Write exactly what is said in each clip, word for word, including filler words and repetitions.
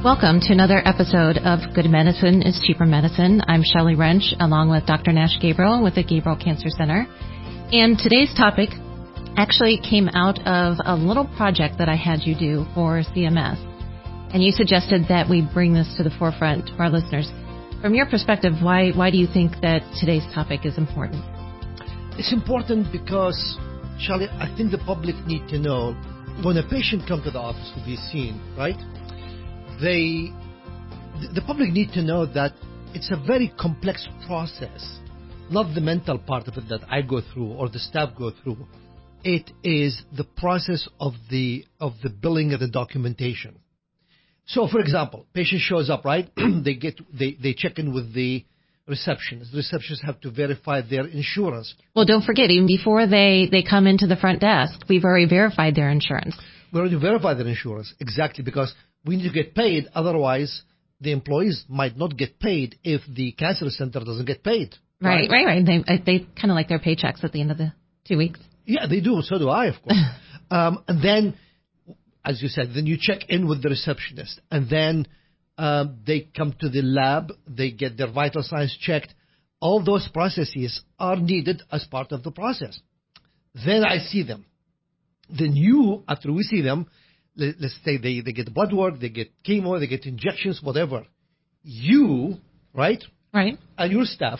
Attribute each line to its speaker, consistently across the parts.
Speaker 1: Welcome to another episode of Good Medicine is Cheaper Medicine. I'm Shelley Wrench, along with Doctor Nash Gabriel with the Gabriel Cancer Center. And today's topic actually came out of a little project that I had you do for C M S. And you suggested that we bring this to the forefront for our listeners. From your perspective, why why do you think that today's topic is important?
Speaker 2: It's important because, Shelley, I think the public need to know when a patient comes to the office to be seen, right? They, the public need to know that it's a very complex process, not the mental part of it that I go through or the staff go through. It is the process of the of the billing and the documentation. So, for example, patient shows up, right? they get they, they check in with the receptionist. The receptionists have to verify their insurance.
Speaker 1: Well, don't forget, even before they, they come into the front desk, we've already verified their insurance.
Speaker 2: We already verified their insurance, exactly, because we need to get paid. Otherwise, the employees might not get paid if the cancer center doesn't get paid.
Speaker 1: Right, right, right. right. They they kind of like their paychecks at the end of the two weeks.
Speaker 2: Yeah, they do. So do I, of course. um, and then, as you said, then you check in with the receptionist, and then um, they come to the lab. They get their vital signs checked. All those processes are needed as part of the process. Then I see them. Then you, after we see them, let's say they, they get blood work, they get chemo, they get injections, whatever. You, right?
Speaker 1: Right.
Speaker 2: And your staff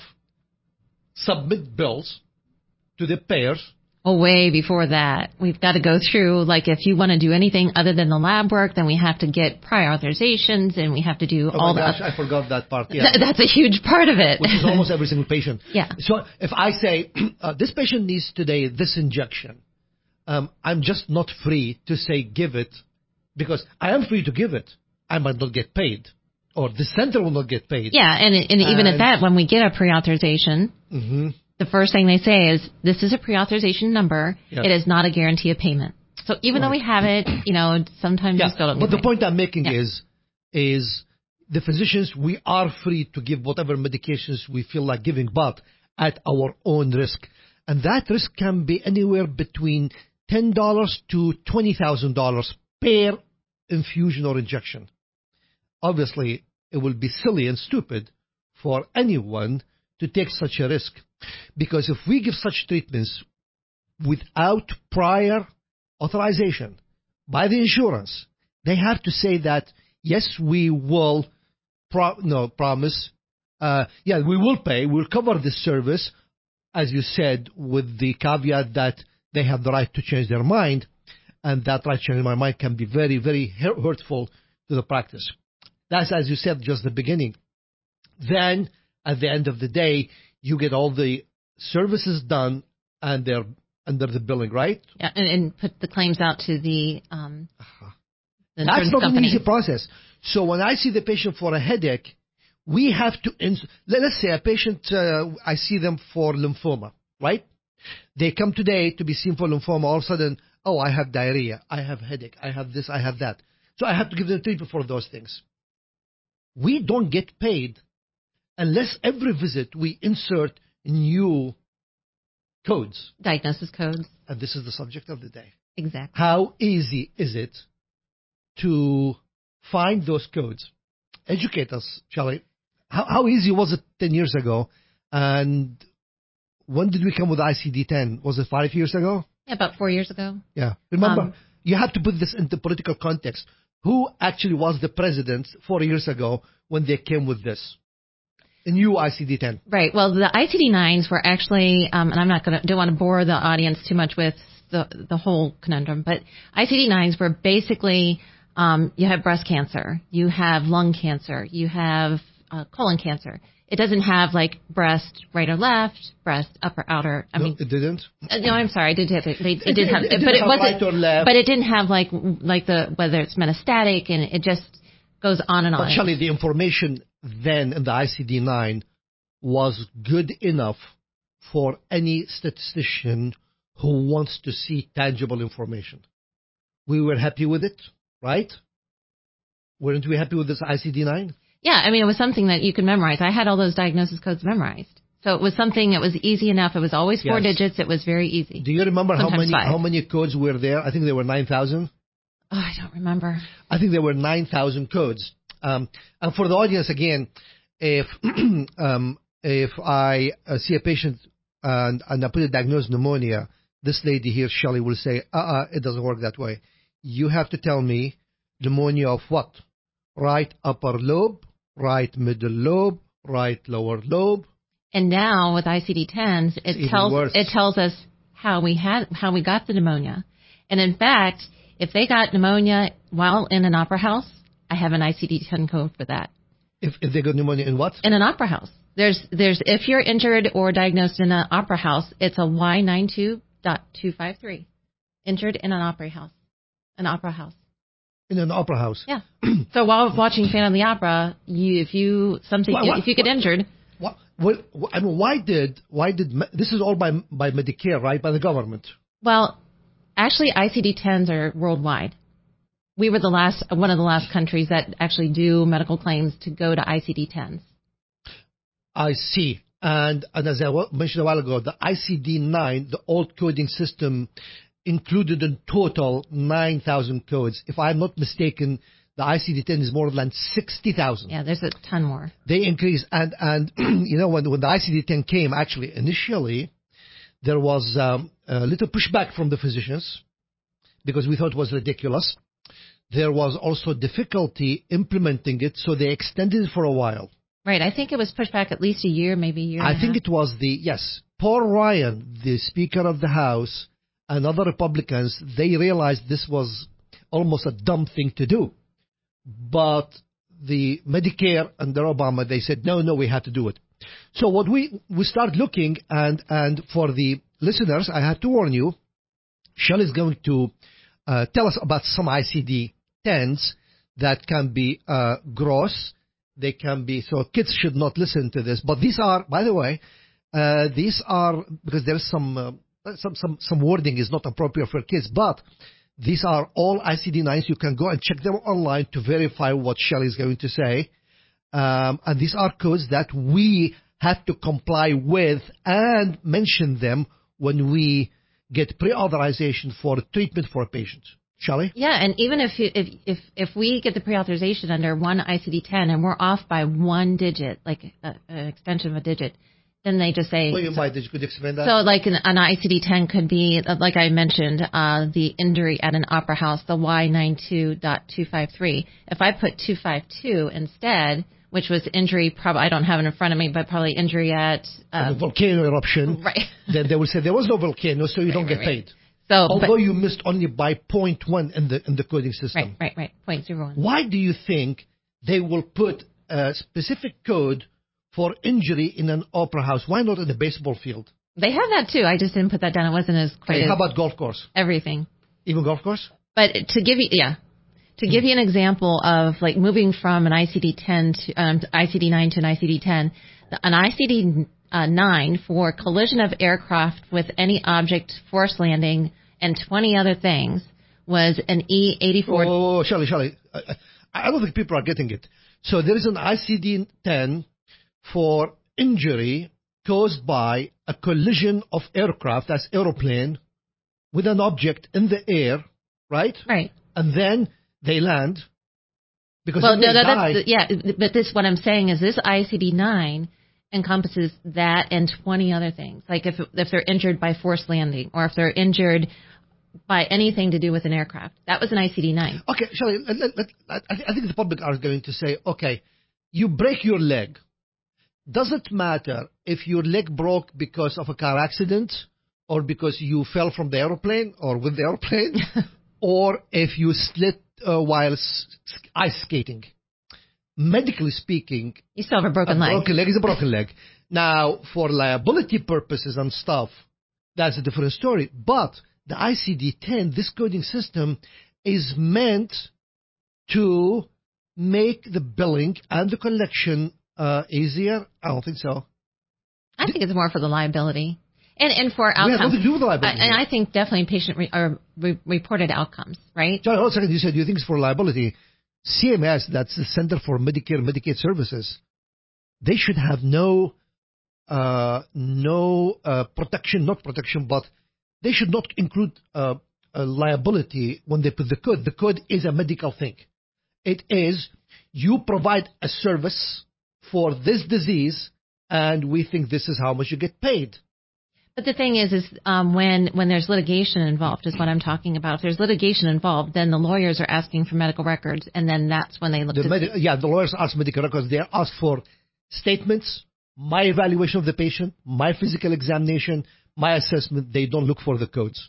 Speaker 2: submit bills to the payers.
Speaker 1: Oh, way before that. We've got to go through, like, if you want to do anything other than the lab work, then we have to get prior authorizations and we have to do
Speaker 2: oh
Speaker 1: all
Speaker 2: my
Speaker 1: the...
Speaker 2: gosh, I forgot that part. Yeah.
Speaker 1: Th- that's a huge part of it.
Speaker 2: Which is almost every single patient.
Speaker 1: Yeah.
Speaker 2: So if I say, uh, this patient needs today this injection, Um, I'm just not free to say give it, because I am free to give it. I might not get paid, or the center will not get paid.
Speaker 1: Yeah, and, and even
Speaker 2: and,
Speaker 1: at that, when we get a pre-authorization,
Speaker 2: mm-hmm.
Speaker 1: the first thing they say is, this is a pre-authorization number.
Speaker 2: Yes.
Speaker 1: It is not a guarantee of payment. So even
Speaker 2: right.
Speaker 1: though we have it, you know, sometimes
Speaker 2: yeah.
Speaker 1: you still don't
Speaker 2: But
Speaker 1: get
Speaker 2: the
Speaker 1: paid.
Speaker 2: point I'm making
Speaker 1: yeah.
Speaker 2: is, is the physicians, we are free to give whatever medications we feel like giving, but at our own risk. And that risk can be anywhere between ten dollars to twenty thousand dollars per infusion or injection. Obviously, it will be silly and stupid for anyone to take such a risk. Because if we give such treatments without prior authorization by the insurance, they have to say that, yes, we will pro- no, promise, uh, yeah, we will pay, we'll cover this service, as you said, with the caveat that they have the right to change their mind, and that right to change their mind can be very, very hurtful to the practice. That's, as you said, just the beginning. Then, at the end of the day, you get all the services done, and they're under the billing, right?
Speaker 1: Yeah, and, and put the claims out to the, um, the
Speaker 2: That's not
Speaker 1: company.
Speaker 2: an easy process. So when I see the patient for a headache, we have to, ins- let's say a patient, uh, I see them for lymphoma, right? They come today to be seen for lymphoma. All of a sudden, oh, I have diarrhea, I have headache, I have this, I have that. So I have to give them treatment for those things. We don't get paid unless every visit we insert new codes.
Speaker 1: Diagnosis codes.
Speaker 2: And this is the subject of the day.
Speaker 1: Exactly.
Speaker 2: How easy is it to find those codes? Educate us, Shelley. How, how easy was it ten years ago? And when did we come with I C D ten? Was it five years ago?
Speaker 1: Yeah, about four years ago.
Speaker 2: Yeah. Remember,
Speaker 1: Um,
Speaker 2: you have to put this into political context. Who actually was the president four years ago when they came with this? A new I C D ten.
Speaker 1: Right. Well, the I C D nines were actually, um, and I'm not going to, don't want to bore the audience too much with the the whole conundrum, but I C D nines were basically, um, you have breast cancer, you have lung cancer, you have uh, colon cancer. It doesn't have like breast right or left, breast upper outer. I
Speaker 2: no,
Speaker 1: mean,
Speaker 2: it didn't.
Speaker 1: Uh, no, I'm sorry, I did have it. It, it did have,
Speaker 2: it, it
Speaker 1: but it
Speaker 2: have
Speaker 1: wasn't.
Speaker 2: right or left.
Speaker 1: But it didn't have like like the whether it's metastatic, and it just goes on and on.
Speaker 2: But Shelley, the information then in the I C D nine was good enough for any statistician who wants to see tangible information. We were happy with it, right? Weren't we happy with this I C D nine?
Speaker 1: Yeah, I mean, it was something that you could memorize. I had all those diagnosis codes memorized. So it was something that was easy enough. It was always four
Speaker 2: Yes.
Speaker 1: digits. It was very easy.
Speaker 2: Do you remember how
Speaker 1: Sometimes
Speaker 2: many
Speaker 1: five.
Speaker 2: how many codes were there? I think there were nine thousand.
Speaker 1: Oh, I don't remember.
Speaker 2: I think there were nine thousand codes. Um, and for the audience, again, if um, if I uh, see a patient and, and I put a diagnosed pneumonia, this lady here, Shelley, will say, uh-uh, it doesn't work that way. You have to tell me pneumonia of what? Right upper lobe, right middle lobe, right lower lobe.
Speaker 1: And now with I C D tens, it
Speaker 2: It's
Speaker 1: tells
Speaker 2: worse.
Speaker 1: it tells us how we had how we got the pneumonia. And in fact, if they got pneumonia while in an opera house, I have an I C D ten code for that.
Speaker 2: If, if they got pneumonia in what?
Speaker 1: In an opera house. There's there's if you're injured or diagnosed in an opera house, it's a Y ninety-two dot two five three. Injured in an opera house. An opera house.
Speaker 2: In an opera house.
Speaker 1: Yeah. So while watching Phantom of the Opera, you if you something
Speaker 2: What- what-
Speaker 1: if you get
Speaker 2: what-
Speaker 1: injured,
Speaker 2: What, what, I mean, why did why did me- this is all by by Medicare, right? By the government.
Speaker 1: well, actually I C D tens are worldwide. We were the last one of the last countries that actually do medical claims to go to I C D tens.
Speaker 2: I see. And and as I wa- mentioned a while ago, the I C D nine, the old coding system, included in total nine thousand codes. If I'm not mistaken, the I C D ten is more than sixty thousand.
Speaker 1: Yeah, there's a ton more.
Speaker 2: They increase. And, and you know, when, when the I C D ten came, actually, initially, there was um, a little pushback from the physicians because we thought it was ridiculous. There was also difficulty implementing it, so they extended it for a while.
Speaker 1: Right. I think it was pushed back at least a year, maybe a year.
Speaker 2: I
Speaker 1: and a
Speaker 2: think
Speaker 1: half.
Speaker 2: it was the, yes, Paul Ryan, the Speaker of the House, and other Republicans, they realized this was almost a dumb thing to do. But the Medicare under Obama, they said, no, no, we have to do it. So what we, we start looking, and, and for the listeners, I have to warn you, Shelley is going to uh, tell us about some I C D tens that can be uh, gross. They can be, so kids should not listen to this. But these are, by the way, uh, these are, because there's some, uh, some, some, some wording is not appropriate for kids, but these are all I C D nines. You can go and check them online to verify what Shelley is going to say. Um, and these are codes that we have to comply with and mention them when we get pre-authorization for treatment for a patient. Shelley?
Speaker 1: Yeah, and even if you, if if if we get the pre-authorization under one I C D ten and we're off by one digit, like a, an extension of a digit, then they just say.
Speaker 2: What you might, could you explain that?
Speaker 1: So, like an, an I C D ten could be, like I mentioned, uh, the injury at an opera house, the Y ninety-two dot two five three. If I put two fifty-two instead, which was injury, probably I don't have it in front of me, but probably injury at uh,
Speaker 2: a volcano eruption.
Speaker 1: Right.
Speaker 2: Then they will say there was no volcano, so you
Speaker 1: Right,
Speaker 2: don't
Speaker 1: right,
Speaker 2: get
Speaker 1: right.
Speaker 2: paid.
Speaker 1: So,
Speaker 2: Although
Speaker 1: but,
Speaker 2: you missed only by zero point one in the in the coding system.
Speaker 1: right, right, right, point zero one.
Speaker 2: Why do you think they will put a specific code for injury in an opera house? Why not in a baseball field?
Speaker 1: They have that too. I just didn't put that down. It wasn't as quite
Speaker 2: Hey,
Speaker 1: as
Speaker 2: how about golf course?
Speaker 1: everything.
Speaker 2: Even golf course?
Speaker 1: But to give you, yeah, to give you an example of like moving from an I C D ten to um, I C D nine to an I C D ten, an I C D uh, nine for collision of aircraft with any object, forced landing, and twenty other things was an E eighty-four.
Speaker 2: Oh, Shelley, Shelley. I, I don't think people are getting it. So there is an I C D ten for injury caused by a collision of aircraft, that's aeroplane, with an object in the air, right?
Speaker 1: Right.
Speaker 2: And then they land. Because
Speaker 1: Well,
Speaker 2: if
Speaker 1: no,
Speaker 2: they
Speaker 1: no,
Speaker 2: die,
Speaker 1: that's, yeah, but this, what I'm saying is this I C D nine encompasses that and twenty other things. Like if if they're injured by forced landing or if they're injured by anything to do with an aircraft. That was an I C D nine.
Speaker 2: Okay, Shelley, let, let, let, I I think the public are going to say, okay, you break your leg. Does it matter if your leg broke because of a car accident or because you fell from the aeroplane or with the aeroplane or if you slid uh, while s- ice skating? Medically speaking,
Speaker 1: You still have a broken
Speaker 2: a
Speaker 1: leg.
Speaker 2: broken leg is a broken leg. Now, for liability purposes and stuff, that's a different story. But the I C D ten, this coding system, is meant to make the billing and the collection uh, easier. I don't think so.
Speaker 1: I think it's more for the liability. And and for
Speaker 2: We have
Speaker 1: outcomes.
Speaker 2: nothing to do with the
Speaker 1: I,
Speaker 2: liability.
Speaker 1: and I think definitely patient re, or re, reported outcomes, right?
Speaker 2: John, hold on a second. You said you think it's for liability. C M S, that's the Center for Medicare and Medicaid Services, they should have no uh, no uh, protection, not protection, but they should not include uh, a liability when they put the code. The code is a medical thing. It is you provide a service for this disease, and we think this is how much you get paid.
Speaker 1: But the thing is, is um, when when there's litigation involved, is what I'm talking about. If there's litigation involved, then the lawyers are asking for medical records, and then that's when they look
Speaker 2: The
Speaker 1: to
Speaker 2: medi- yeah, the lawyers ask medical records. They ask for statements, my evaluation of the patient, my physical examination, my assessment. They don't look for the codes.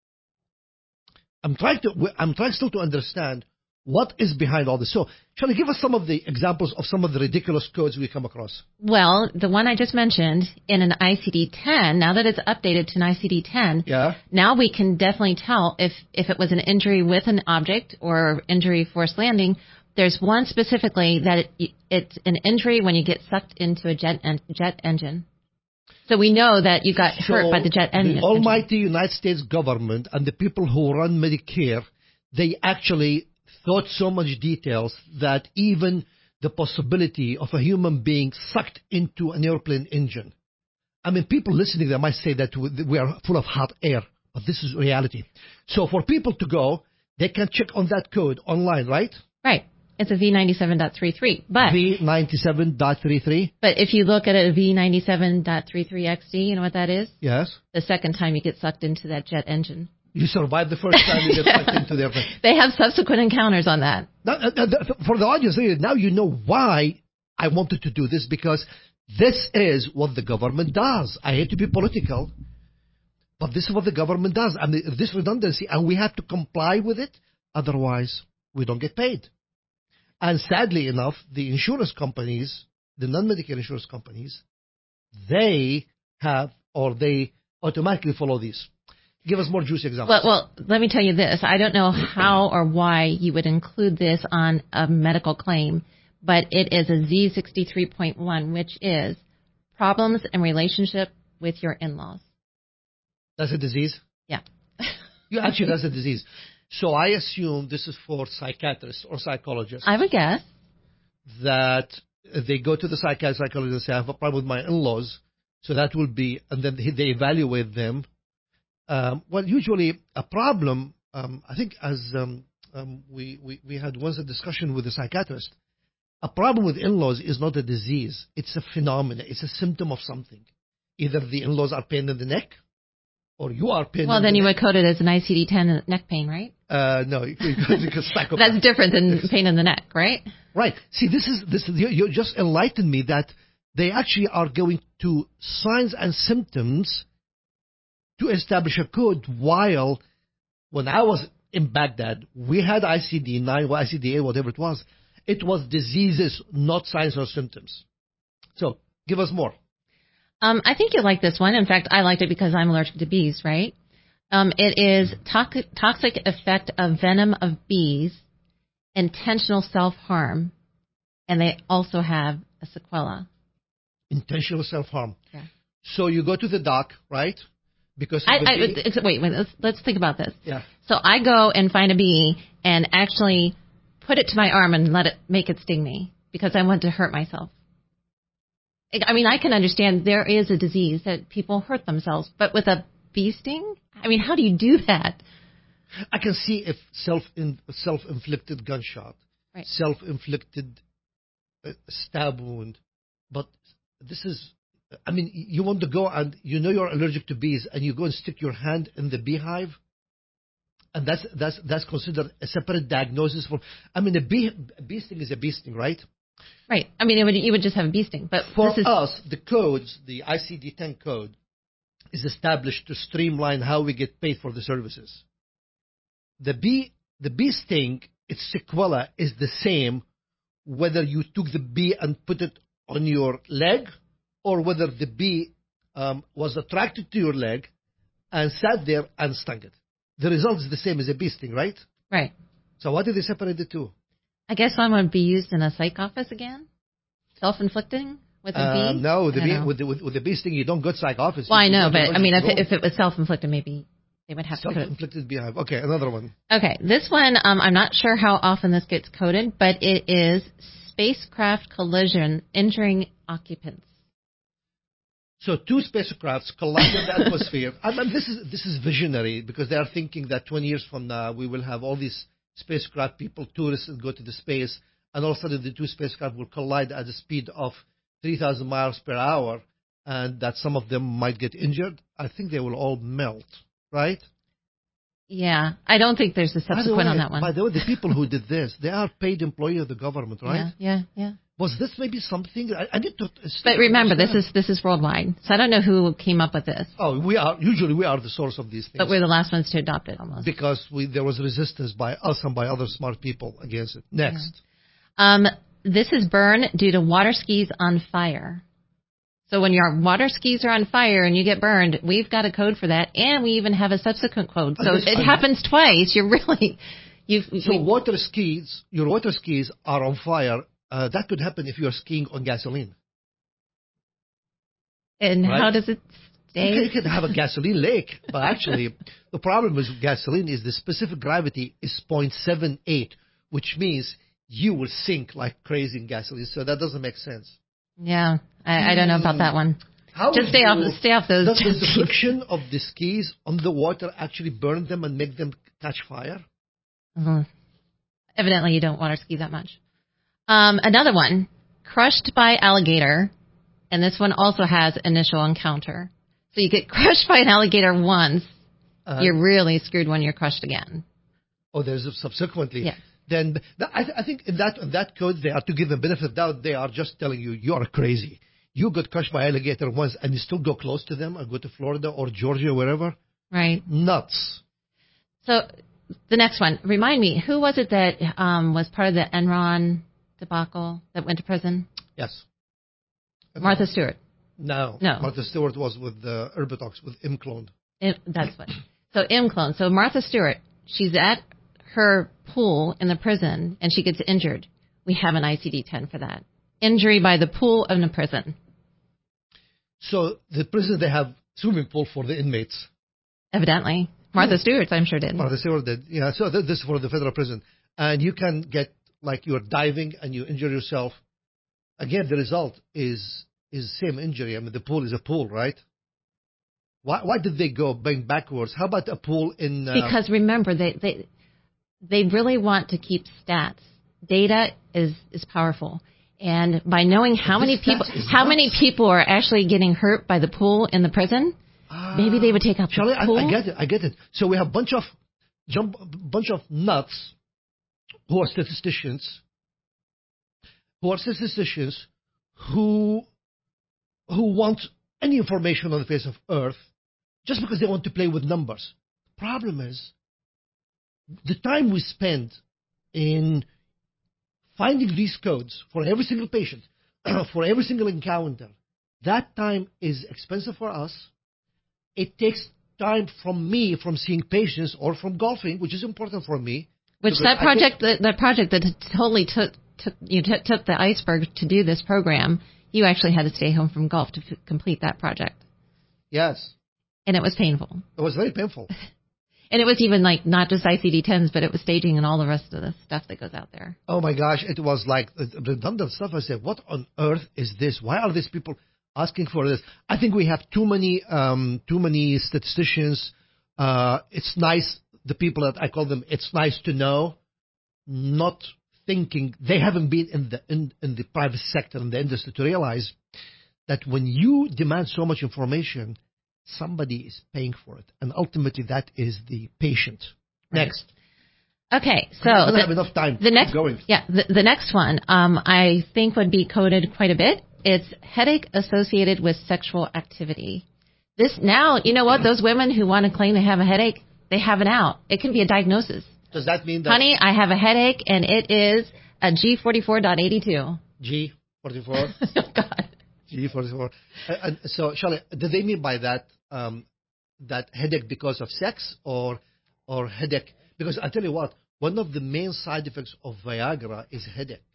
Speaker 2: I'm trying to. I'm trying still to understand what is behind all this. So, shall I give us some of the examples of some of the ridiculous codes we come across?
Speaker 1: Well, the one I just mentioned in an I C D ten, now that it's updated to an I C D ten,
Speaker 2: Yeah.
Speaker 1: now we can definitely tell if, if it was an injury with an object or injury forced landing. There's one specifically that it, it's an injury when you get sucked into a jet en- jet engine. So we know that you got
Speaker 2: So
Speaker 1: hurt by the jet engine.
Speaker 2: The almighty United States government and the people who run Medicare, they actually thought so much details that even the possibility of a human being sucked into an airplane engine. I mean, people listening, they might say that we are full of hot air, but this is reality. So for people to go, they can check on that code online, right?
Speaker 1: Right. It's a V ninety-seven point thirty-three. But
Speaker 2: V ninety-seven point thirty-three?
Speaker 1: But if you look at a V ninety-seven point thirty-three X D, you know what that is?
Speaker 2: Yes.
Speaker 1: The second time you get sucked into that jet engine.
Speaker 2: You survive the first time you get sucked into the airplane.
Speaker 1: They have subsequent encounters on that.
Speaker 2: Now, uh, uh, for the audience, now you know why I wanted to do this, because this is what the government does. I hate to be political, but this is what the government does. I mean, this redundancy, and we have to comply with it. Otherwise, we don't get paid. And sadly enough, the insurance companies, the non-Medicare insurance companies, they have, or they automatically follow these. Give us more juicy examples.
Speaker 1: Well, well, let me tell you this. I don't know how or why you would include this on a medical claim, but it is a Z sixty-three point one, which is problems in relationship with your in-laws.
Speaker 2: That's a disease?
Speaker 1: Yeah.
Speaker 2: You actually, that's a disease. So I assume this is for psychiatrists or psychologists.
Speaker 1: I would guess.
Speaker 2: That they go to the psychiatrist, psychologist and say, I have a problem with my in-laws. So that will be, and then they evaluate them. Um, well, usually a problem, um, I think as um, um, we, we, we had once a discussion with a psychiatrist, a problem with in-laws is not a disease. It's a phenomenon. It's a symptom of something. Either the in-laws are pain in the neck, or you are pain
Speaker 1: well,
Speaker 2: in
Speaker 1: then
Speaker 2: the
Speaker 1: you
Speaker 2: neck.
Speaker 1: would code it as an I C D ten neck pain, right?
Speaker 2: Uh, no, because psychopath.
Speaker 1: That's different than pain in the neck, right?
Speaker 2: Right. See, this is this. Is, you, you just enlightened me that they actually are going to signs and symptoms to establish a code. While when I was in Baghdad, we had I C D nine or I C D eight, whatever it was. It was diseases, not signs or symptoms. So, give us more.
Speaker 1: Um, I think you'll like this one. In fact, I liked it because I'm allergic to bees, right? Um, it is toxic, toxic effect of venom of bees, intentional self-harm, and they also have a sequela.
Speaker 2: Intentional self-harm.
Speaker 1: Yeah.
Speaker 2: So you go to the doc, right? Because
Speaker 1: I,
Speaker 2: of the
Speaker 1: I,
Speaker 2: bee-
Speaker 1: it's, wait, wait, let's, let's think about this.
Speaker 2: Yeah.
Speaker 1: So I go and find a bee and actually put it to my arm and let it make it sting me because I want to hurt myself. I mean, I can understand there is a disease that people hurt themselves, but with a bee sting? I mean, how do you do that?
Speaker 2: I can see if self in, self-inflicted gunshot,
Speaker 1: Right.
Speaker 2: self-inflicted uh, stab wound, but this is, I mean, you want to go and you know you're allergic to bees, and you go and stick your hand in the beehive, and that's that's that's considered a separate diagnosis for. I mean, a bee a bee sting is a bee sting, right?
Speaker 1: Right. I mean, it would, you would just have a bee sting, but
Speaker 2: For
Speaker 1: this is
Speaker 2: us, the codes, the I C D ten code, is established to streamline how we get paid for the services. The bee, the bee sting, its sequela is the same whether you took the bee and put it on your leg, or whether the bee um, was attracted to your leg and sat there and stung it. The result is the same as a bee sting, right?
Speaker 1: right.
Speaker 2: So why did they separate the two?
Speaker 1: I guess one would be used in a psych office again, self-inflicting with a
Speaker 2: Uh,
Speaker 1: bee.
Speaker 2: no, the
Speaker 1: I don't
Speaker 2: bee,
Speaker 1: know.
Speaker 2: with, the, with, with the bee sting, you don't go to psych office.
Speaker 1: Well, I
Speaker 2: You
Speaker 1: know,
Speaker 2: go to
Speaker 1: but I mean, if
Speaker 2: emergency
Speaker 1: it, if it was self-inflicted, maybe they would have to. Code.
Speaker 2: self-inflicted beehive. Okay, another one.
Speaker 1: Okay, this one, um, I'm not sure how often this gets coded, but it is spacecraft collision injuring occupants.
Speaker 2: So two spacecrafts collide in the atmosphere. I mean, this is this is visionary because they are thinking that twenty years from now we will have all these spacecraft people, tourists, that go to the space, and all of a sudden the two spacecraft will collide at a speed of three thousand miles per hour, and that some of them might get injured, I think they will all melt, right?
Speaker 1: Yeah, I don't think there's a subsequent
Speaker 2: way,
Speaker 1: on that one.
Speaker 2: By the way, the people who did this, they are paid employee of the government, right?
Speaker 1: Yeah, yeah, yeah.
Speaker 2: Was this maybe something? I, I need to.
Speaker 1: But remember,
Speaker 2: understand.
Speaker 1: this is this is worldwide, so I don't know who came up with this.
Speaker 2: Oh, we are usually we are the source of these things.
Speaker 1: But we're the last ones to adopt it, almost.
Speaker 2: Because we, there was resistance by us and by other smart people against it. Next.
Speaker 1: Yeah. Um, this is burn due to water skis on fire. So when your water skis are on fire and you get burned, we've got a code for that, and we even have a subsequent code. So it I, happens twice. You're really, you've.
Speaker 2: So water skis, your water skis are on fire. Uh, that could happen if you're skiing on gasoline.
Speaker 1: And right? How does it stay?
Speaker 2: You can, you can have a gasoline lake, but actually, the problem with gasoline is the specific gravity is zero point seven eight, which means you will sink like crazy in gasoline. So that doesn't make sense.
Speaker 1: Yeah, I, I don't know about that one.
Speaker 2: How
Speaker 1: Just stay
Speaker 2: you,
Speaker 1: off, stay off those.
Speaker 2: Does the friction of the skis on the water actually burn them and make them catch fire?
Speaker 1: Mm-hmm. Evidently, you don't water ski that much. Um, another one, crushed by alligator, and this one also has initial encounter. So you get crushed by an alligator once, uh, you're really screwed when you're crushed again.
Speaker 2: Oh, there's a subsequently.
Speaker 1: Yeah.
Speaker 2: Then I, I think in that in that code, they are to give them benefit of doubt. They are just telling you you are crazy. You got crushed by alligator once, and you still go close to them, or go to Florida or Georgia, or wherever.
Speaker 1: Right.
Speaker 2: Nuts.
Speaker 1: So the next one, remind me, who was it that um, was part of the Enron debacle that went to prison?
Speaker 2: Yes.
Speaker 1: Martha Stewart.
Speaker 2: No.
Speaker 1: No.
Speaker 2: Martha Stewart was with uh, Erbitox, with ImClone.
Speaker 1: It, that's what. So ImClone. So Martha Stewart, she's at her pool in the prison, and she gets injured. We have an I C D ten for that. Injury by the pool of the prison.
Speaker 2: So the prison, they have swimming pool for the inmates.
Speaker 1: Evidently. Martha Stewart, I'm sure, did.
Speaker 2: Martha Stewart did. Yeah, so this is for the federal prison. And you can get, like, you're diving and you injure yourself. Again, the result is is same injury. I mean, the pool is a pool, right? Why why did they go bang backwards? How about a pool in... Uh,
Speaker 1: because remember, they, they they really want to keep stats. Data is, is powerful. And by knowing how many people how nuts. many people are actually getting hurt by the pool in the prison, uh, maybe they would take out the
Speaker 2: Charlie,
Speaker 1: pool.
Speaker 2: I, I get it. I get it. So we have a bunch of jump, bunch of nuts who are statisticians, who are statisticians who who want any information on the face of Earth just because they want to play with numbers. Problem is, the time we spend in finding these codes for every single patient, for every single encounter, that time is expensive for us. It takes time from me from seeing patients or from golfing, which is important for me.
Speaker 1: Which that project, that, that project that totally took, took you t- took the iceberg to do this program, you actually had to stay home from golf to f- complete that project.
Speaker 2: Yes.
Speaker 1: And it was painful.
Speaker 2: It was very painful.
Speaker 1: And it was even like not just I C D tens, but it was staging and all the rest of the stuff that goes out there.
Speaker 2: Oh my gosh, it was like redundant stuff. I said, what on earth is this? Why are these people asking for this? I think we have too many, um, too many statisticians. Uh, it's nice, the people that I call them, it's nice to know, not thinking, they haven't been in the in, in the private sector, in the industry, to realize that when you demand so much information, somebody is paying for it, and ultimately that is the patient.
Speaker 1: Right. Next. Okay, so
Speaker 2: I don't
Speaker 1: the,
Speaker 2: have enough time.
Speaker 1: The next,
Speaker 2: going.
Speaker 1: yeah, the, the next one, um, I think would be coded quite a bit. It's headache associated with sexual activity. This now, you know what? Those women who want to claim they have a headache, they have it out. It can be a diagnosis.
Speaker 2: Does that mean that?
Speaker 1: Honey, I have a headache, and it is a G forty-four point eighty-two.
Speaker 2: G forty-four.
Speaker 1: Oh God.
Speaker 2: G forty-four. Uh, and so, Charlie, do they mean by that um, that headache because of sex, or or headache? Because I tell you what, one of the main side effects of Viagra is headache.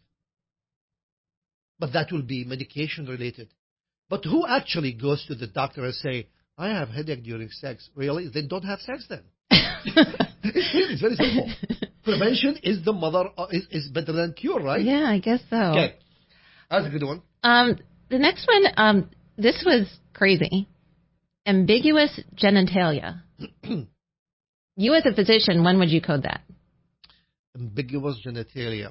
Speaker 2: But that will be medication related. But who actually goes to the doctor and say, I have headache during sex? Really? They don't have sex then. It's very simple. Prevention is the mother, uh, is, is better than cure, right?
Speaker 1: Yeah, I guess so.
Speaker 2: Okay. That's a good one.
Speaker 1: Um, the next one, um, this was crazy. Ambiguous genitalia. You as a physician, when would you code that?
Speaker 2: Ambiguous genitalia.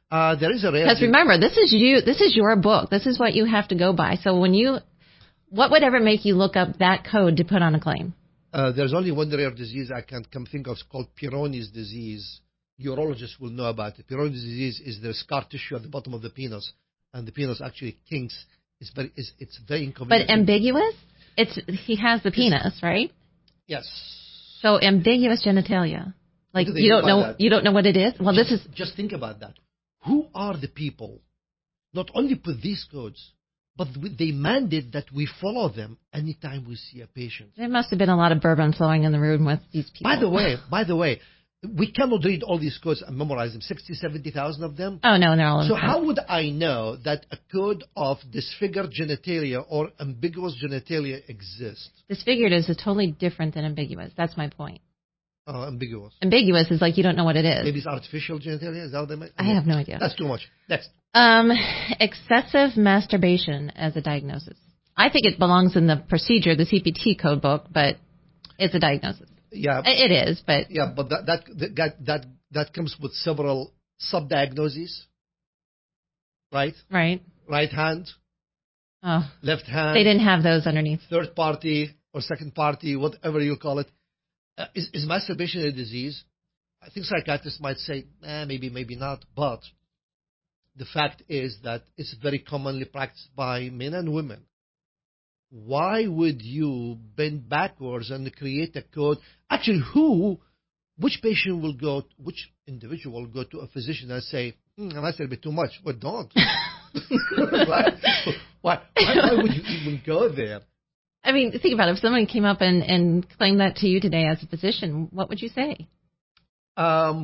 Speaker 2: Uh, there is a rare.
Speaker 1: Because remember, this is you. This is your book. This is what you have to go by. So when you, what would ever make you look up that code to put on a claim?
Speaker 2: Uh, there's only one rare disease I can come think of. It's called Peyronie's disease. Urologists will know about it. Peyronie's disease is the scar tissue at the bottom of the penis, and the penis actually kinks. It's very, it's, it's very inconvenient.
Speaker 1: But ambiguous? It's he has the penis, right?
Speaker 2: Yes.
Speaker 1: So ambiguous genitalia. Like
Speaker 2: do they
Speaker 1: you
Speaker 2: mean
Speaker 1: don't
Speaker 2: by
Speaker 1: know
Speaker 2: that?
Speaker 1: you don't know what it is? Well,
Speaker 2: just,
Speaker 1: this is
Speaker 2: just think about that. Who are the people not only put these codes, but they mandate that we follow them anytime we see a patient.
Speaker 1: There must have been a lot of bourbon flowing in the room with these people.
Speaker 2: By the way, by the way, we cannot read all these codes and memorize them, sixty, seventy thousand of them.
Speaker 1: Oh, no, they're all
Speaker 2: So
Speaker 1: in
Speaker 2: how would I know that a code of disfigured genitalia or ambiguous genitalia exists?
Speaker 1: Disfigured is totally different than ambiguous. That's my point.
Speaker 2: Uh, ambiguous.
Speaker 1: Ambiguous is like you don't know what it is.
Speaker 2: Maybe it's artificial genitalia? Is that what they meant?
Speaker 1: I have no idea.
Speaker 2: That's too much. Next.
Speaker 1: Um, excessive masturbation as a diagnosis. I think it belongs in the procedure, the C P T code book, but it's a diagnosis.
Speaker 2: Yeah.
Speaker 1: It is, but
Speaker 2: Yeah, but that that that that, that comes with several sub-diagnoses, right?
Speaker 1: right.
Speaker 2: Right hand,
Speaker 1: Oh,
Speaker 2: left hand.
Speaker 1: they didn't have those underneath.
Speaker 2: Third party or second party, whatever you call it. Uh, is, is masturbation a disease? I think psychiatrists might say, eh, maybe, maybe not. But the fact is that it's very commonly practiced by men and women. Why would you bend backwards and create a code? Actually, who, which patient will go, which individual will go to a physician and say, hmm, I masturbate too much? Well, don't. Right? Why, why, why would you even go there?
Speaker 1: I mean, think about it. If somebody came up and, and claimed that to you today as a physician, what would you say?
Speaker 2: Um,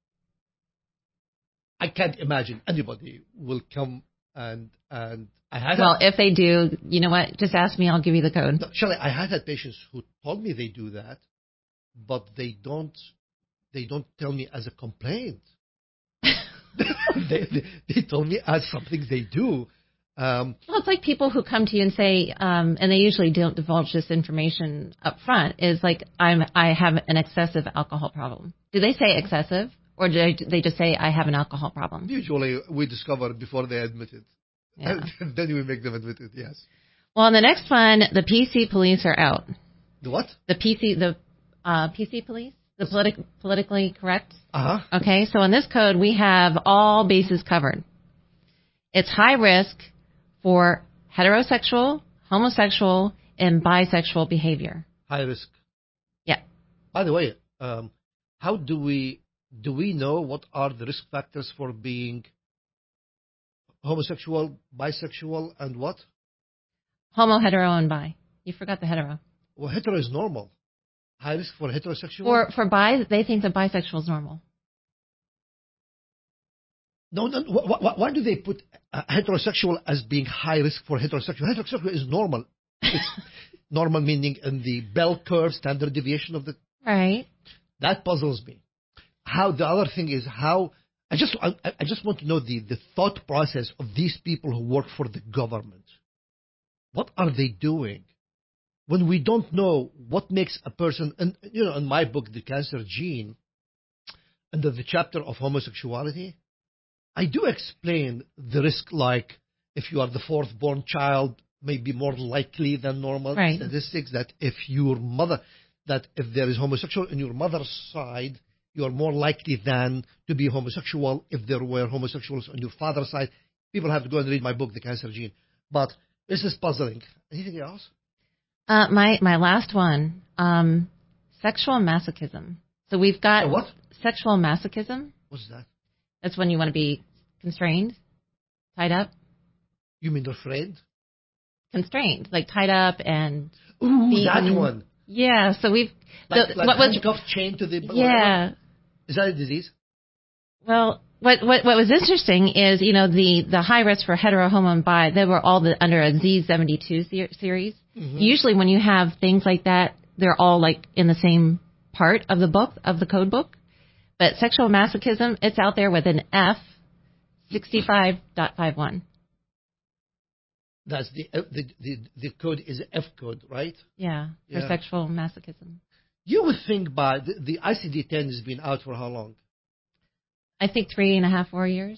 Speaker 2: I can't imagine anybody will come and and I had
Speaker 1: Well,
Speaker 2: a,
Speaker 1: if they do, you know what? Just ask me. I'll give you the code.
Speaker 2: no, Shelley, I had had patients who told me they do that, but they don't they don't tell me as a complaint. they, they they told me as something they do. Um,
Speaker 1: Well, it's like people who come to you and say, um, and they usually don't divulge this information up front, is like, I'm, I have an excessive alcohol problem. Do they say excessive, or do they, they just say, I have an alcohol problem?
Speaker 2: usually, we discover before they admit it,
Speaker 1: Yeah.
Speaker 2: and then we make them admit it. Yes.
Speaker 1: Well, in the next one, the P C police are out.
Speaker 2: The what?
Speaker 1: The P C, the uh, P C police, the politic, politically correct.
Speaker 2: Uh huh.
Speaker 1: Okay, so in this code, we have all bases covered. It's high risk for heterosexual, homosexual, and bisexual behavior.
Speaker 2: High risk.
Speaker 1: Yeah.
Speaker 2: By the way, um, how do we do we know what are the risk factors for being homosexual, bisexual, and what?
Speaker 1: Homo, hetero, and bi. You forgot the hetero.
Speaker 2: Well, hetero is normal. High risk for heterosexual?
Speaker 1: For for bi, they think that bisexual is normal.
Speaker 2: No, no. Why, why, why do they put uh, heterosexual as being high risk for heterosexual? Heterosexual is normal. It's normal meaning in the bell curve, standard deviation of the.
Speaker 1: Right.
Speaker 2: That puzzles me. How the other thing is how I just I, I just want to know the, the thought process of these people who work for the government. What are they doing when we don't know what makes a person? And you know, in my book, The Cancer Gene, under the chapter of homosexuality, I do explain the risk, like if you are the fourth born child, may be more likely than normal.
Speaker 1: Right.
Speaker 2: Statistics that if your mother, that if there is homosexual in your mother's side, you are more likely than to be homosexual if there were homosexuals on your father's side. People have to go and read my book, The Cancer Gene. But this is puzzling. Anything else?
Speaker 1: Uh, my my last one, um, sexual masochism. So we've got
Speaker 2: So what?
Speaker 1: Sexual masochism.
Speaker 2: What's that?
Speaker 1: That's when you want to be constrained, tied up,
Speaker 2: You mean afraid?
Speaker 1: constrained, like tied up and
Speaker 2: Ooh,
Speaker 1: beaten.
Speaker 2: that one.
Speaker 1: Yeah. So we've
Speaker 2: Like,
Speaker 1: the,
Speaker 2: like
Speaker 1: what was
Speaker 2: handcuffed, chained to the.
Speaker 1: yeah.
Speaker 2: Is that a disease?
Speaker 1: Well, what, what what was interesting is, you know, the, the high risk for hetero, homo, and bi, they were all the, under a Z seventy-two ser- series. Mm-hmm. Usually when you have things like that, they're all like in the same part of the book, of the code book. But sexual masochism, it's out there with an F sixty-five point fifty-one.
Speaker 2: That's the, uh, the the the code is F code, right?
Speaker 1: Yeah, for
Speaker 2: Yeah.
Speaker 1: sexual masochism.
Speaker 2: You would think by the, the I C D ten has been out for how long?
Speaker 1: I think three and a half, four years.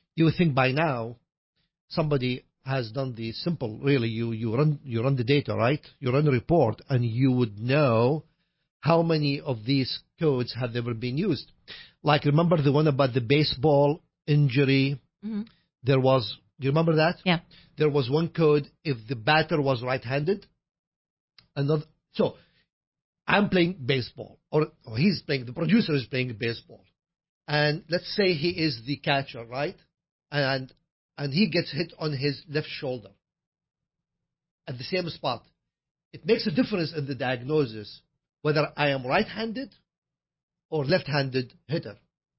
Speaker 2: You would think by now somebody has done the simple. Really, you you run you run the data, right? You run a report, and you would know how many of these codes have ever been used. Like, remember the one about the baseball injury?
Speaker 1: Mm-hmm.
Speaker 2: There was. Do you remember that?
Speaker 1: Yeah.
Speaker 2: There was one code if the batter was right-handed. Another. So I'm playing baseball, or, or he's playing. The producer is playing baseball, and let's say he is the catcher, right? And and he gets hit on his left shoulder at the same spot. It makes a difference in the diagnosis whether I am right-handed or left-handed hitter.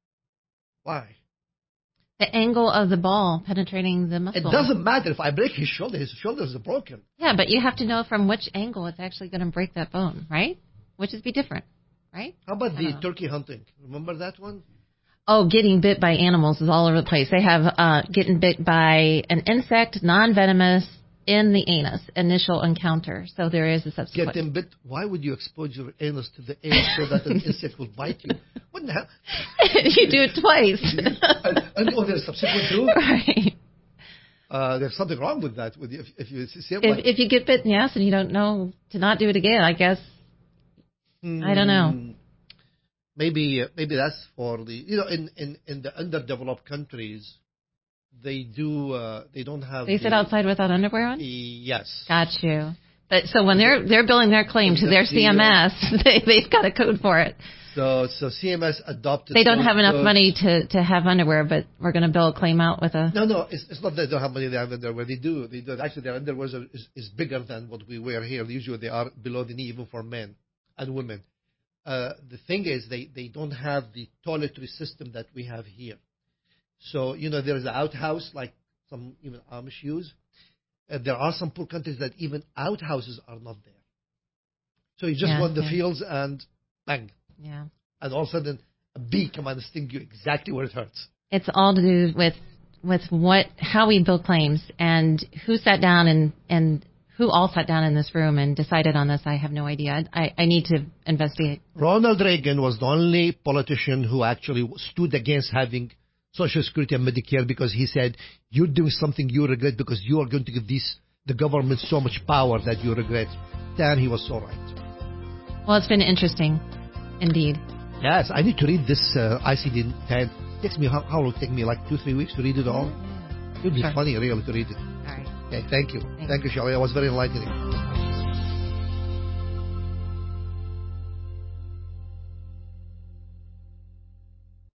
Speaker 2: Why?
Speaker 1: The angle of the ball penetrating the muscle.
Speaker 2: It doesn't matter if I break his shoulder. His shoulders are broken.
Speaker 1: Yeah, but you have to know from which angle it's actually going to break that bone, right? Which would be different, right?
Speaker 2: How about the
Speaker 1: know.
Speaker 2: turkey hunting? Remember that one?
Speaker 1: Oh, getting bit by animals is all over the place. They have uh, getting bit by an insect, non-venomous, in the anus, initial encounter. So there is a subsequent.
Speaker 2: Getting bit. Why would you expose your anus to the air so that an insect will bite you? Wouldn't have.
Speaker 1: You do it twice.
Speaker 2: and, and oh, there's subsequent too.
Speaker 1: Right.
Speaker 2: Uh, there's something wrong with that. With if, if you see
Speaker 1: If,
Speaker 2: like,
Speaker 1: if you get bit in the ass and you don't know to not do it again, I guess.
Speaker 2: hmm,
Speaker 1: I don't know.
Speaker 2: Maybe uh, maybe that's for the you know in, in, in the underdeveloped countries, they do uh, they don't have.
Speaker 1: They
Speaker 2: the,
Speaker 1: sit outside without underwear on.
Speaker 2: Yes.
Speaker 1: Got you. But so when they're they're billing their claim to their C M S, they they've got a code for it.
Speaker 2: So so C M S adopted.
Speaker 1: They don't
Speaker 2: those
Speaker 1: have enough
Speaker 2: codes.
Speaker 1: money to, to have underwear, but we're going to bill a claim out with a.
Speaker 2: No, no, it's, it's not that they don't have money. They have underwear. They do. They do. Actually, their underwear is, is bigger than what we wear here. Usually, they are below the knee, even for men and women. Uh, the thing is, they, they don't have the toiletry system that we have here. So you know, there is an outhouse like some even Amish use. Uh, there are some poor countries that even outhouses are not there. So you just
Speaker 1: Yeah,
Speaker 2: go in the
Speaker 1: yeah.
Speaker 2: fields and bang,
Speaker 1: Yeah.
Speaker 2: and all of a sudden a bee come and sting you exactly where it hurts.
Speaker 1: It's all to do with with what how we bill claims and who sat down and and who all sat down in this room and decided on this. I have no idea. I, I need to investigate.
Speaker 2: Ronald Reagan was the only politician who actually stood against having Social Security and Medicare because he said, you're doing something you regret because you are going to give this, the government so much power that you regret. Then he was so right.
Speaker 1: Well, it's been interesting, indeed.
Speaker 2: Yes, I need to read this uh, I C D ten. It takes me, how, how long will it take me? Like two, three weeks to read it all? It would be
Speaker 1: Sure.
Speaker 2: funny, really, to read it.
Speaker 1: All right.
Speaker 2: Okay, thank you.
Speaker 1: Thanks.
Speaker 2: Thank you, Shelley. That was very enlightening.